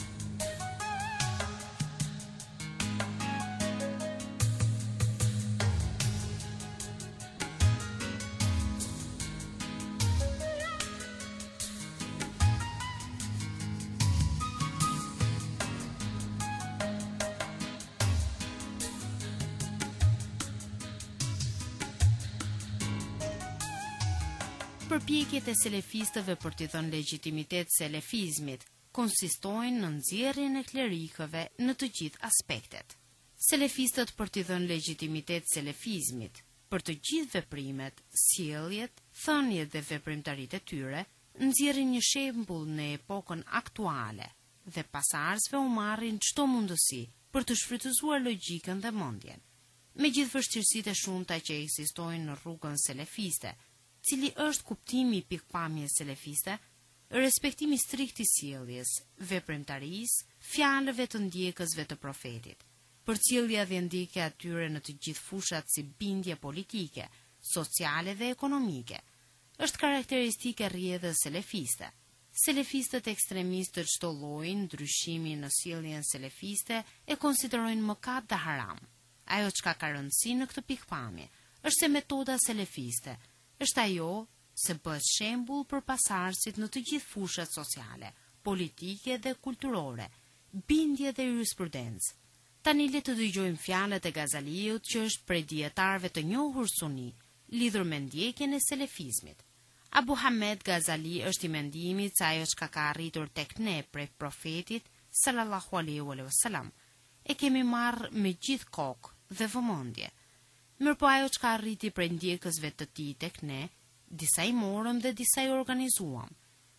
Përpjekjet e selefistëve për t'i dhënë legjitimitet selefizmit konsistojnë në nxjerrjen e klerikëve në të gjithë aspektet. Selefistët për t'i dhënë legjitimitet selefizmit për të gjithë veprimet, sjelljet, thëniet dhe veprimtaritë e tyre, nxjerrin një shembull në epokën aktuale dhe pasardhësve u marrin çdo mundësi për të shfrytëzuar logjikën dhe mendjen. Me gjithë vështirësitë e shumta që ekzistojnë në rrugën selefiste, cili është kuptimi i pikpamjes selefiste, respektimi strikt i sjelljes, veprimtarisë, fjalëve të ndjekësve të profetit, përcjellja dhe ndjekja e tyre në të gjithë fushat si bindje politike, sociale dhe ekonomike, është karakteristike rrjedhës selefiste. Selefistët ekstremistë të çdo lloji ndryshimi në sjelljen selefiste e konsiderojnë mëkat dhe haram. Ajo çka ka rëndësi në këtë pikpamje është se metoda selefiste është ajo se bëhet shembull për pasardhësit në të gjithë fushat sociale, politike dhe kulturore, bindje dhe jurisprudencë. Tani le të dëgjojmë fjalët e Gazaliut, që është prej dietarëve të njohur suni, lidhur me ndjekjen e selefizmit. Abu Hamed Gazali është i mendimit se ajo çka ka arritur tek ne prej profetit sallallahu alaihi wasallam e kemi marrë me gjithë kokë dhe vëmendje. Mirpo ajo çka arriti prej ndjekësve të tij tek ne, disa i morëm dhe disa i organizuam.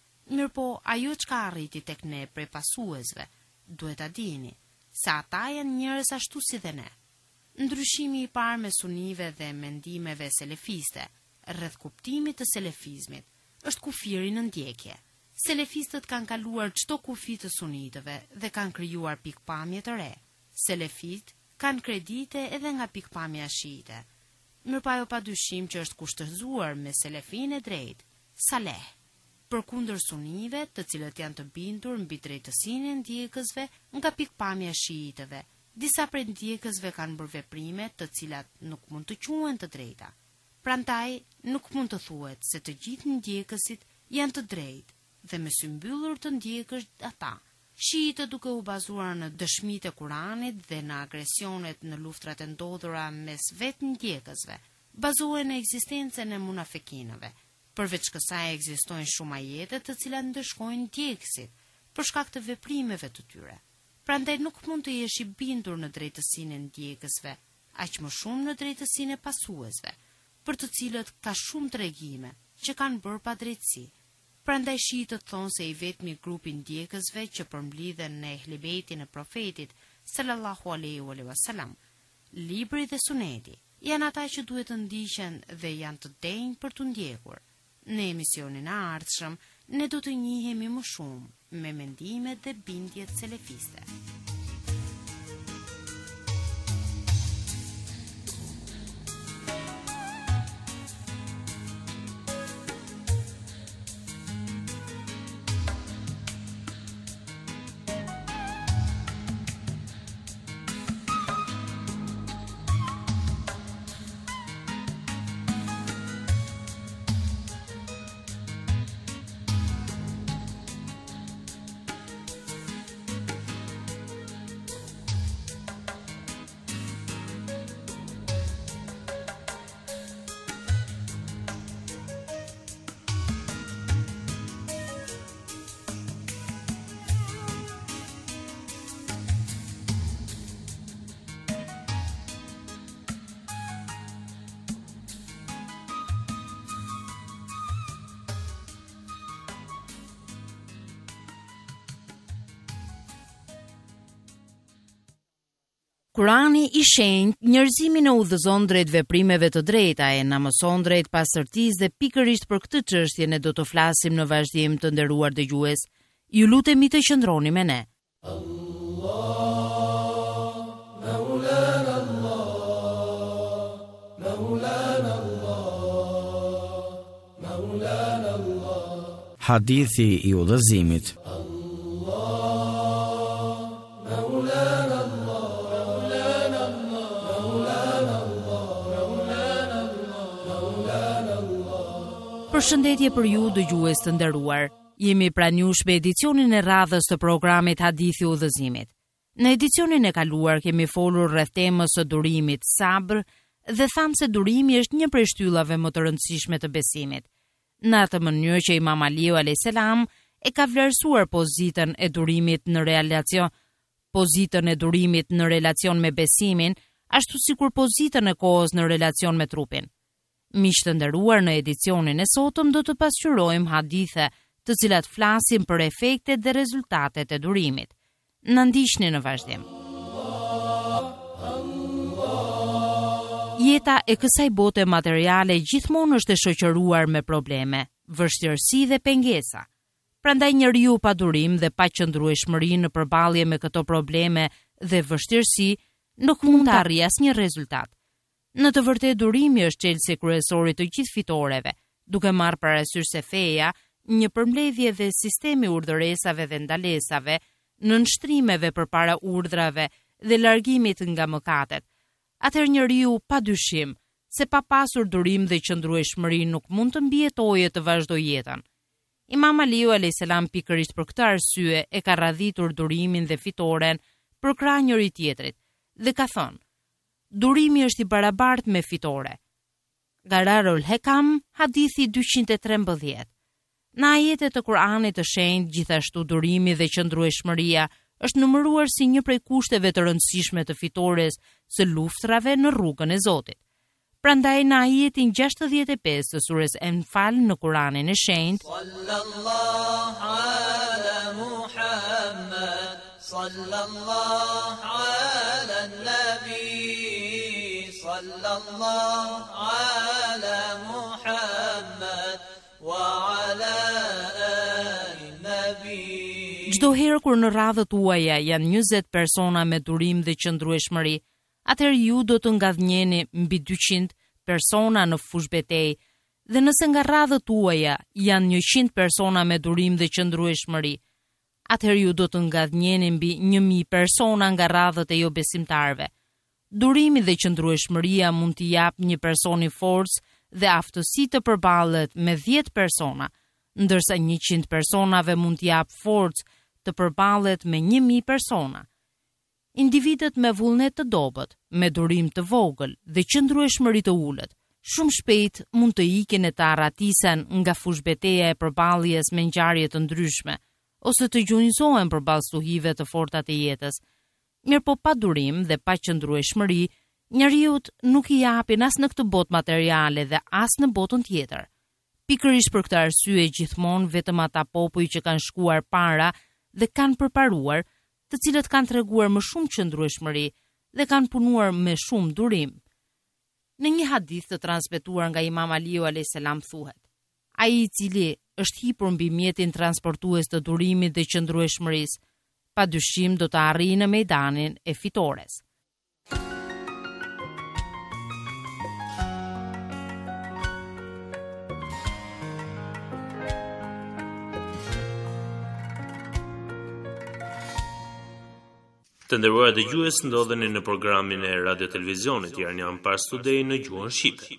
Mirpo ajo çka arriti tek ne prej pasuesve, duhet ta dini se ata janë njerëz ashtu si dhe ne. Ndryshimi i parë me sunive dhe mendimeve selefiste rreth kuptimit të selefizmit është kufiri në ndjekje. Selefistët kanë kaluar çdo kufi të sunitëve dhe kanë krijuar pikpamje të re. Selefit kanë kredite edhe nga pikpamja shiite. Mirpo ajo padyshim që është kushtëzuar me selefin e drejtë, Saleh, përkundër sunive, të cilët janë të bindur mbi drejtësinë e ndjekësve nga pikpamja shiitëve. Disa prej ndjekësve kanë bërë veprime të cilat nuk mund të quhen të drejta. Prandaj nuk mund të thuhet se të gjithë ndjekësit janë të drejtë dhe me sy mbyllur të ndjekësh ata. Shiitët duke u bazuar në dëshmitë e Kuranit dhe në agresionet në luftrat e ndodhura mes vetë ndjekësve, bazohen në ekzistencën e munafikinëve. Përveç kësaj ekzistojnë shumë ajete të cilat ndëshkojnë ndjekësit për shkak të veprimeve të tyre. Prandaj nuk mund të jesh i bindur në drejtësinë e ndjekësve, aq më shumë në drejtësinë e pasuesve, për të cilët ka shumë tregime që kanë bërë padrejtësi. Prandaj shiitët thonë se i vetmi grupi ndjekësve që përmblidhen në ehlibetin e profetit sallallahu alaihi wasallam, libri dhe suneti, janë ata që duhet të ndiqen dhe janë të denjë për të ndjekur. Në emisionin e ardhshëm ne do të njihemi më shumë me mendimet dhe bindjet selefiste. Kurani i shenjtë njerëzimin e udhëzon drejt veprimeve të drejta e na mëson drejt pastërtisë dhe pikërisht për këtë çështje ne do të flasim në vazhdim, të nderuar dëgjues. Ju lutemi të qëndroni me ne. Hadithi i udhëzimit. Përshëndetje për ju dëgjues të nderuar. Jemi pranë jush me edicionin e radhës të programit Hadithi i udhëzimit. Në edicionin e kaluar kemi folur rreth temës së durimit, sabër, dhe thamë se durimi është një prej shtyllave më të rëndësishme të besimit. Në atë mënyrë që Imam Aliu alayhis salam e ka vlerësuar pozitën e durimit në relacion, pozitën e durimit në relacion me besimin, ashtu sikur pozitën e kohës në relacion me trupin. Miq të nderuar, në edicionin e sotëm do të pasqyrojmë hadithe të cilat flasin për efektet dhe rezultatet e durimit. Na ndiqni në vazhdim. Jeta e kësaj bote materiale gjithmonë është e shoqëruar me probleme, vështirësi dhe pengesa. Prandaj njeriu pa durim dhe pa qëndrueshmëri në përballje me këto probleme dhe vështirësi nuk mund të arrijë asnjë rezultat. Në të vërtetë durimi është çelësi kryesor i të gjithë fitoreve, duke marrë parasysh se feja, një përmbledhje dhe sistemi urdhëresave dhe ndalesave, në nështrimeve përpara urdhrave dhe largimit nga mëkatet. Atëherë njeriu pa dyshim se pa pasur durim dhe qëndrueshmëri nuk mund të mbijetojë të vazhdojë jetën. Imam Aliu alayhis salam pikërisht për këtë arsye e ka radhitur durimin dhe fitoren për krah njëri tjetrit dhe ka thënë: durimi është i barabartë me fitore. Gararul Hekam, hadithi dyqind e trembëdhjetë. Në ajetet të Kuranit të shenjtë, gjithashtu durimi dhe qëndrueshmëria është numëruar si një prej kushteve të rëndësishme të fitores së luftrave në rrugën e Zotit. Prandaj në ajetin gjashtëdhjetë e pesë të surës Enfal në Kuranin e shenjtë, sallallahu ala Muhammad, sallallahu ala nabi, sallallahu ala Muhammad wa ala ali nabi. Çdo herë kur në radhët tuaja janë njëzet persona me durim dhe qëndrueshmëri, atëherë ju do të ngadhnjeni mbi dyqind persona në fush betejë, dhe nëse nga radhët tuaja janë njëqind persona me durim dhe qëndrueshmëri, atëherë ju do të ngadhnjeni mbi një mijë persona nga radhët e jo besimtarve. Durimi dhe qëndrueshmëria mund t'i jap një personi forcë dhe aftësi të përballet me dhjetë persona, ndërsa njëqind personave mund t'i jap forcë të përballet me një mijë persona. Individët me vullnet të dobët, me durim të vogël dhe qëndrueshmëri të ulët, shumë shpejt mund të ikin e të arratisen nga fushbeteja e përballjes me ngjarje të ndryshme, ose të gjunjëzohen përballë stuhive të forta të jetës. Mirë po pa durim dhe pa qëndrueshmëri, njeriut nuk i japin as në këtë botë materiale dhe as në botën tjetër. Pikërisht për këtë arsye gjithmonë vetëm ata popull që kanë shkuar para dhe kanë përparuar, të cilët kanë treguar më shumë qëndrueshmëri dhe kanë punuar me shumë durim. Në një hadith të transmetuar nga Imam Aliu alayhis salam thuhet: ai i cili është hipur mbi mjetin transportues të durimit dhe qëndrueshmërisë, padyshim do të arrijë në mejdanin e fitores. Të nderuar dëgjues, ndodheni në programin e Radio Televizionit Iranian Pars Today në gjuhën shqipe.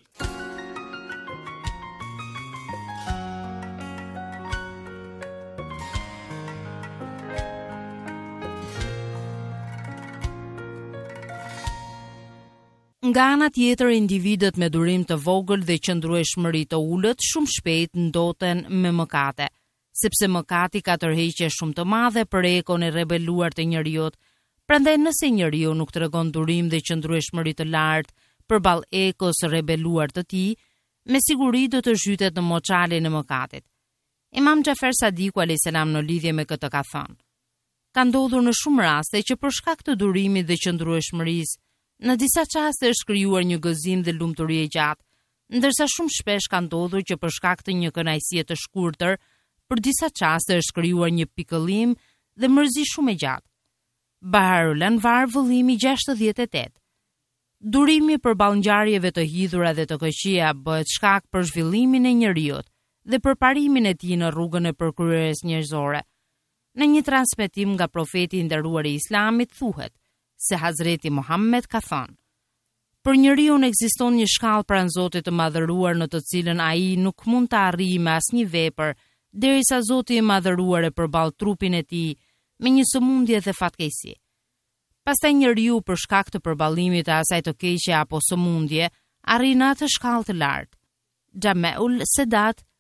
Nga ana tjetër, individët me durim të vogël dhe qëndrueshmëri të ulët shumë shpejt ndoten me mëkate, sepse mëkati ka tërheqje shumë të madhe për ekon e rebeluar të njeriut. Prandaj nëse njeriu nuk tregon durim dhe qëndrueshmëri të lartë përballë ekos së rebeluar të tij, me siguri do të zhytet në moçalin e mëkatit. Imam Xhafer Sadiku alayhis salam në lidhje me këtë ka thënë: ka ndodhur në shumë raste që për shkak të durimit dhe qëndrueshmërisë, në disa çaste është krijuar një gëzim dhe lumturi e gjatë, ndërsa shumë shpesh ka ndodhur që për shkak të një kënaqësie të shkurtër, për disa çaste është krijuar një pikëllim dhe mërzi shumë e gjatë. Baharul Anvar, vëllimi gjashtëdhjetë e tetë. Durimi përballë ngjarjeve të hidhura dhe të këqija bëhet shkak për zhvillimin e njeriut dhe për parimin e tij në rrugën e përkryerjes njerëzore. Në një transmetim nga profeti i nderuar i Islamit thuhet se Hazreti Muhammed ka thënë: për njeriu ekziston një shkallë pranë Zotit të madhëruar në të cilën ai nuk mund të arrijë me asnjë vepër derisa Zoti i madhëruar e përballë trupin e tij me një sëmundje dhe fatkeqësi. Pastaj njeriu për shkak të përballimit të asaj të keqe apo sëmundje arrin atë shkallë të lartë. Xhameul Sedat,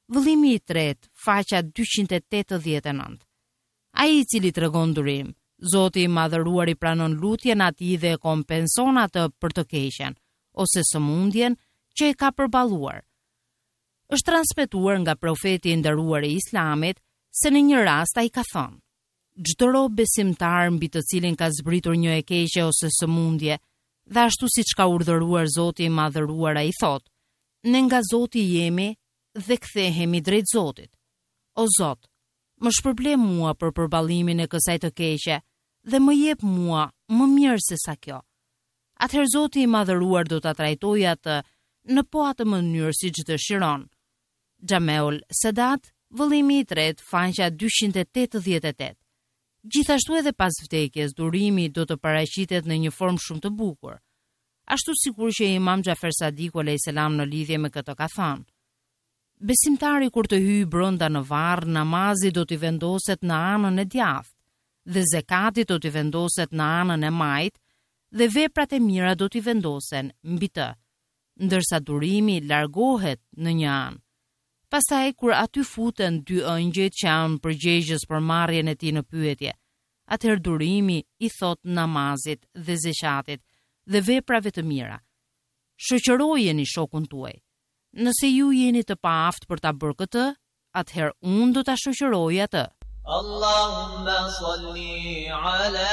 Vëllimi i tretë, faqja dyqind e tetëdhjetë e nëntë. Ai i cili tregon durim, Zoti i madhëruar i pranon lutjen atij dhe e kompenson atë për të keqen ose sëmundjen që e ka përballuar. Është transmetuar nga profeti i nderuar i Islamit se në një rast ai ka thënë: çdo rob besimtar mbi të cilin ka zbritur një e keqe ose sëmundje, dhe ashtu siç ka urdhëruar Zoti i madhëruar, ai thot: ne nga Zoti jemi dhe kthehemi drejt Zotit. O Zot, më shpërble mua për përballimin e kësaj të keqe dhe më jep mua më mirë se sa kjo. Atëherë Zoti i madhëruar do ta trajtojë atë në po atë mënyrë siç dëshiron. Xhameul Sadat, vëllimi i tretë, faqja dyqind e tetëdhjetë e tetë. Gjithashtu edhe pas vdekjes, durimi do të paraqitet në një formë shumë të bukur. Ashtu sikur që Imam Xhafer Sadiku alayhis salam në lidhje me këtë ka thënë: besimtari kur të hyjë brenda në varr, namazi do t'i vendoset në anën e djathtë, dhe zekati do t'i vendoset në anën e majtë, dhe veprat e mira do t'i vendosen mbi të, ndërsa durimi largohet në një anë. Pastaj kur aty futen dy ëngjëjt që janë përgjegjës për marrjen e tij në pyetje, atëherë durimi i thot namazit dhe zeqatit dhe veprave të mira: shoqërojeni shokun tuaj. Nëse ju jeni të paaft për ta bërë këtë, atëherë unë do ta shoqëroj atë. Allahumma salli ala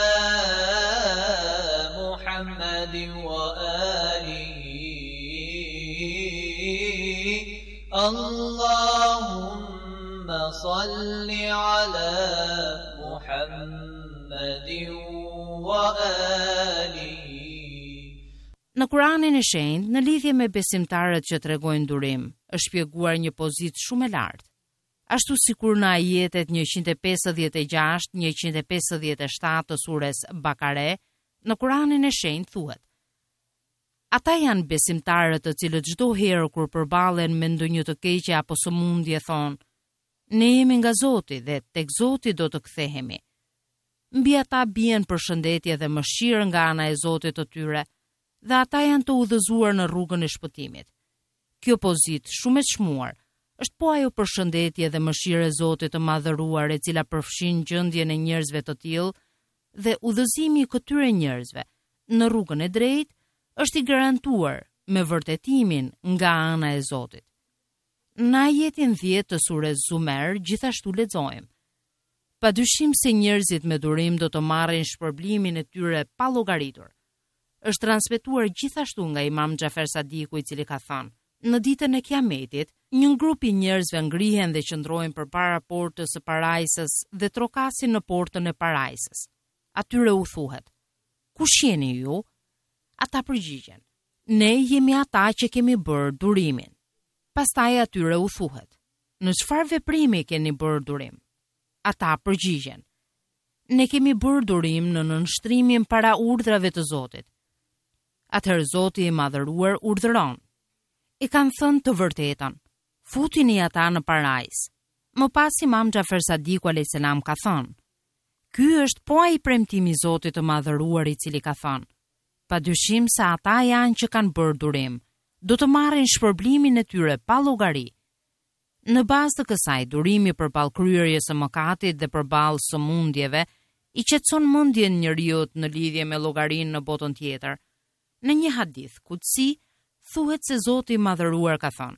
Muhammadin wa alihi. Allahumma salli ala Muhammadin wa alihi. Në Kuranin e Shenjtë, në lidhje me besimtarët që tregojnë durim, është shpjeguar një pozitë shumë e lartë. Ashtu sikur në ajetet njëqind e pesëdhjetë e gjashtë, njëqind e pesëdhjetë e shtatë të sures Bakare, në Kuranin e Shenjtë thuhet: ata janë besimtarët të cilët çdo herë kur përballen me ndonjë të keqe apo sëmundje thonë: ne jemi nga Zoti dhe tek Zoti do të kthehemi. Mbi ata bien përshëndetje dhe mëshirë nga ana e Zotit të tyre, dhe ata janë të udhëzuar në rrugën e shpëtimit. Kjo pozitë shumë e çmuar është po ajo përshëndetje dhe mëshirë e Zotit të madhëruar e cila përfshin gjendjen e njerëzve të tillë, dhe udhëzimi i këtyre njerëzve në rrugën e drejtë është i garantuar me vërtetimin nga ana e Zotit. Në ajetin dhjetë të sures Zumer gjithashtu lexojmë: padyshim se njerëzit me durim do të marrin shpërblimin e tyre pa llogaritur. Është transmetuar gjithashtu nga Imam Xhafer Sadiku, i cili ka thënë: në ditën e Kiametit, një grup i njerëzve ngrihen dhe qëndrojnë përpara portës së parajsës dhe trokasin në portën e parajsës. Atyre u thuhet: kush jeni ju? Ata përgjigjen: ne jemi ata që kemi bërë durimin. Pastaj atyre u thuhet: në çfarë veprimi keni bërë durim? Ata përgjigjen: ne kemi bërë durim në nënshtrimin para urdhrave të Zotit. Atëherë Zoti i madhëruar urdhëron: i kanë thënë të vërtetën, futini ata në parajs. Më pas Imam Xhafer Sadiku alayhis salam ka thënë: ky është po ai premtimi i Zotit të madhëruar, i cili ka thënë: padyshim se ata janë që kanë bërë durim, do të marrin shpërblimin e tyre pa llogari. Në bazë të kësaj, durimi përballë kryerjes së mëkatit dhe përballë sëmundjeve i qetëson mendjen njeriut në lidhje me llogarinë në botën tjetër. Në një hadith kutsi thuhet se Zoti i madhëruar ka thënë: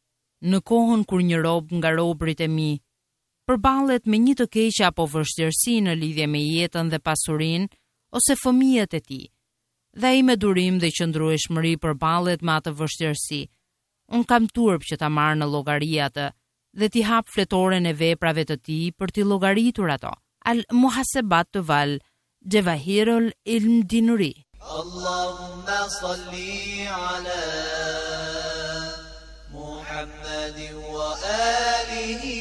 në kohën kur një rob nga robërit e mi përballet me një të keqe apo vështirësi në lidhje me jetën dhe pasurinë ose fëmijët e tij, dhe ai me durim dhe qëndrueshmëri përballet me atë vështirësi, unë kam turp që ta marr në llogari atë dhe t'i hap fletoren e veprave të tij për t'i llogaritur ato. Al Muhasebat wal Jawahirul Ilm Dinuri. Allahumma salli ala Muhammadin wa alihi.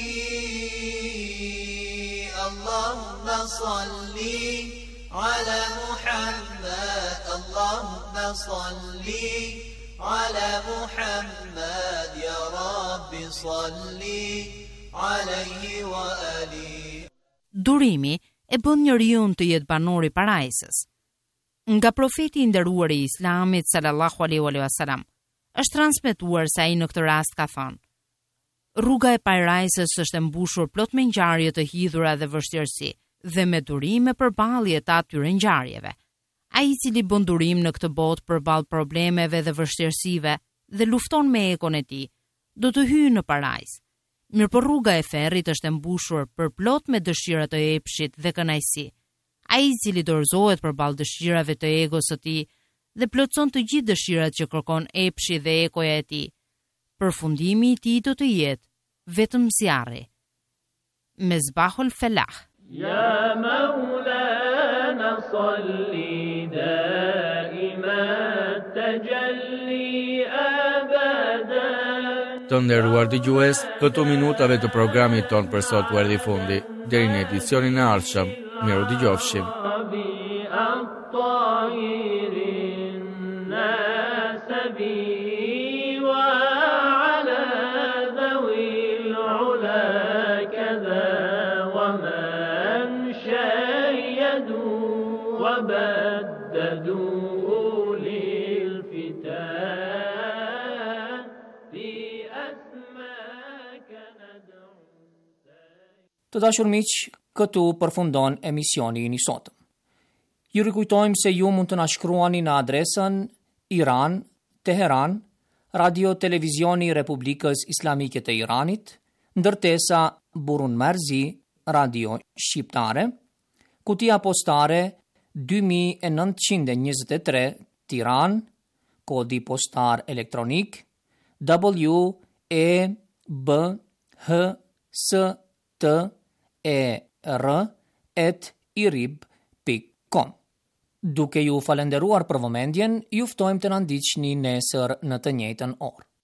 Allahumma salli ala Muhammad. Allahumma salli ala Muhammad. Ya Rabbi salli alayhi wa alihi. Durimi e bën njeriu të jetë banor i parajsës. Nga profeti i nderuar i Islamit sallallahu alaihi wasallam është transmetuar se ai në këtë rast ka thënë: Rruga e Pajrajsës është e mbushur plot me ngjarje të hidhura dhe vështirësi, dhe me durime përballje të atyre ngjarjeve. Ai i cili bën durim në këtë botë përballë problemeve dhe vështirësive dhe lufton me ekon e tij, do të hyjë në parajs. Mirëpo rruga e ferrit është e mbushur përplot me dëshira të epshit dhe kënaqësi. Ai i cili dorëzohet përballë dëshirave të egos së tij dhe plotson të gjithë dëshirat që kërkon epshi dhe ekoja e tij, përfundimi i tij do të jetë vetëm zjarri. Mezbahul Felah. Ya Maulana salli daima tajalli abada. Të nderuar dëgjues, këto minutave të programit ton për sot u erdhi fundi. Deri në edicionin e ardhshëm, miru dëgjofshim. وبددوا للفتاة في أسماك ندعو. Të dashur miq, këtu përfundon emisioni i sotëm. Ju rikujtojmë se ju mund të na shkruani në adresën Iran, Teheran, Radio Televizioni Republikës Islamike të Iranit, ndërtesa Burun Marzi, Radio Shqiptare, kutia postare dy mijë e nëntëqind e njëzet e tre, Tiranë, kodi postar elektronik W E B H S T E R at irib pikë com. Duke ju falenderuar për vëmendjen, ju ftojmë të na ndiqni nesër në të njëjtën orë.